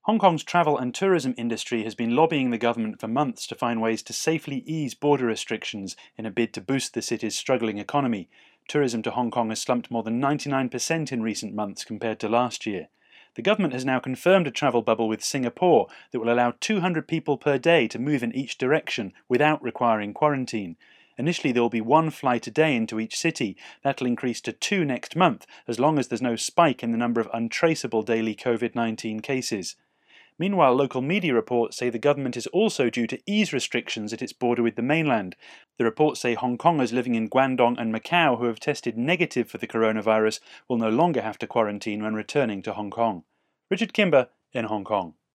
Hong Kong's travel and tourism industry has been lobbying the government for months to find ways to safely ease border restrictions in a bid to boost the city's struggling economy. Tourism to Hong Kong has slumped more than 99% in recent months compared to last year. The government has now confirmed a travel bubble with Singapore that will allow 200 people per day to move in each direction without requiring quarantine. Initially, there will be one flight a day into each city. That'll increase to 2 next month, as long as there's no spike in the number of untraceable daily COVID-19 cases. Meanwhile, local media reports say the government is also due to ease restrictions at its border with the mainland. The reports say Hong Kongers living in Guangdong and Macau who have tested negative for the coronavirus will no longer have to quarantine when returning to Hong Kong. Richard Kimber in Hong Kong.